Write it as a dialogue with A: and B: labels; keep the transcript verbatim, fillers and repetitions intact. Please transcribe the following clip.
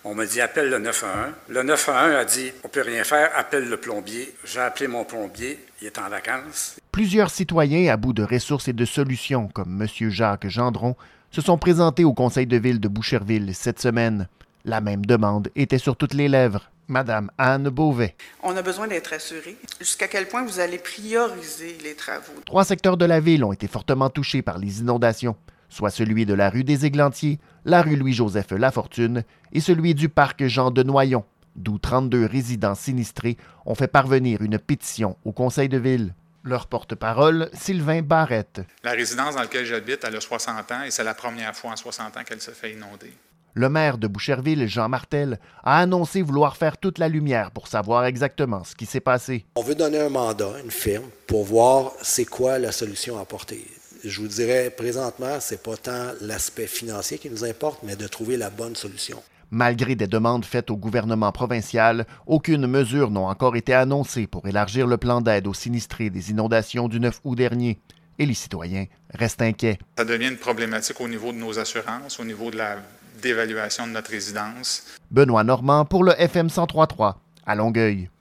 A: On m'a dit, appelle le neuf un un. Le neuf un un a dit, on peut rien faire, appelle le plombier. J'ai appelé mon plombier, il est en vacances.
B: Plusieurs citoyens à bout de ressources et de solutions, comme M. Jacques Gendron, se sont présentés au conseil de ville de Boucherville cette semaine. La même demande était sur toutes les lèvres. Madame Anne Beauvais.
C: On a besoin d'être assuré. Jusqu'à quel point vous allez prioriser les travaux?
B: Trois secteurs de la ville ont été fortement touchés par les inondations, soit celui de la rue des Églantiers, la rue Louis-Joseph Lafortune et celui du parc Jean de Noyon, d'où trente-deux résidents sinistrés ont fait parvenir une pétition au conseil de ville. Leur porte-parole, Sylvain Barrette.
D: La résidence dans laquelle j'habite, elle a soixante ans et c'est la première fois en soixante ans qu'elle se fait inonder.
B: Le maire de Boucherville, Jean Martel, a annoncé vouloir faire toute la lumière pour savoir exactement ce qui s'est passé.
E: On veut donner un mandat à une firme pour voir c'est quoi la solution à apporter. Je vous dirais, présentement, ce n'est pas tant l'aspect financier qui nous importe, mais de trouver la bonne solution.
B: Malgré des demandes faites au gouvernement provincial, aucune mesure n'a encore été annoncée pour élargir le plan d'aide aux sinistrés des inondations du neuf août dernier. Et les citoyens restent inquiets.
D: Ça devient une problématique au niveau de nos assurances, au niveau de la d'évaluation de notre résidence.
B: Benoît Normand pour le F M cent trois point trois à Longueuil.